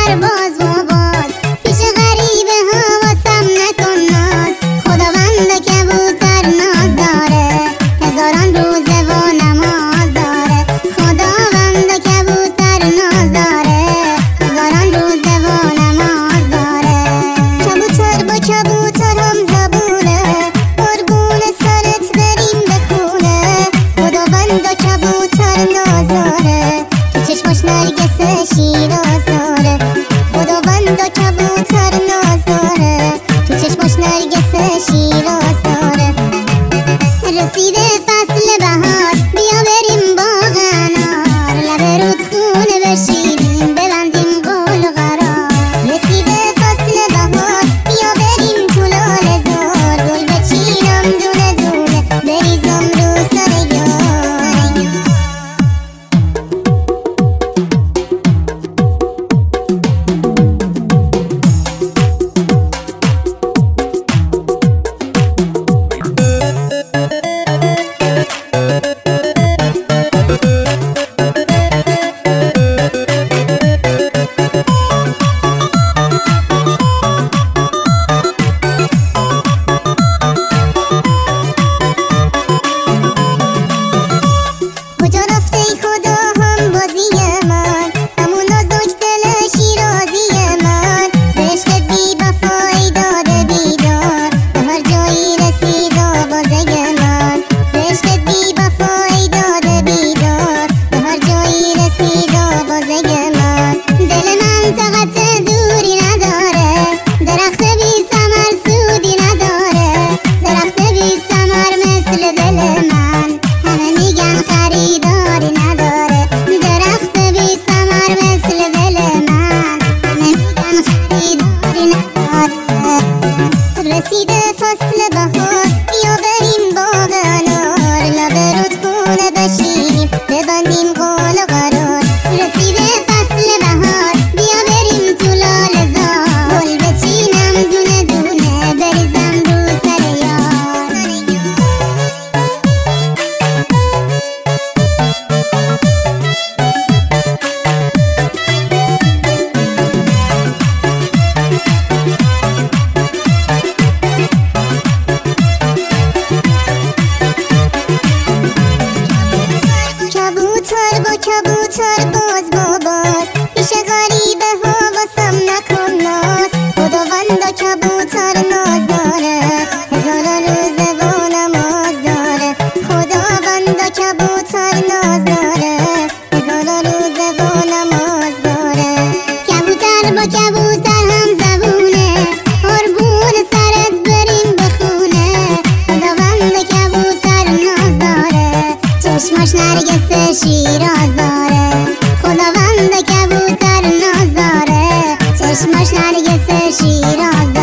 کبوتر باز و باز پیش غریبه ها واسم نکن ناز. خداوند کبوتر ناز داره، هزاران روزه و نماز داره. خداوند کبوتر ناز داره، هزاران روزه و نماز داره. کبوتر با کبوتر هم زبونه، قربون سرت بریم به خونه. خداوند کبوتر ناز داره، تو چشماش نرگس شیراز داره. خداوند کبوتر ناز داره، تو چشماش نرگس شیراز داره. رسیده فصل بهار، بیا بریم باغ انار. لب رودخونه بشینیم ببندیم قول و قرار. رسیده فصل بهار، بیا بریم تو لاله زار. گل بچینم دونه دونه بریزم رو سر یار. کجا رفته ای خدا هم بازی من، همون نازک دل شیرازی من. ز عشقت بی وفایی داده بیدار، به هر جایی رسید آوازه من. ز عشقت بی وفایی داده بیدار، به هر جایی رسید آوازه من. دل من طاقت دوری نداره، درخت بی ثمر سودی نداره. درخت بی ثمر مثل دل من، همه میگن خریداری نداره. درخت بی ثمر مثل دل من، همه میگن خریداری نداره. رسیده فصل بهار، بیا بریم باغ انار. لب رودخونه بشینیم ببندیم قول و قرار. رسیده فصل بهار، بیا بریم تو لاله زار. گل بچینم دونه دونه بریزم رو سر یار. کبوتر با کبوتر باز با باز پیش غریبه ها واسم نکن ناز. خداوند کبوتر ناز داره، هزاران روزه و نماز داره. خداوند کبوتر ناز داره، هزاران روزه و نماز داره. کبوتر با کبوتر هم زبونه، قربون سرت بریم به خونه. خداوند کبوتر ناز داره، چشماش نرگس شیراز داره. خداوند کبوتر ناز داره، چشماش نرگس شیراز داره.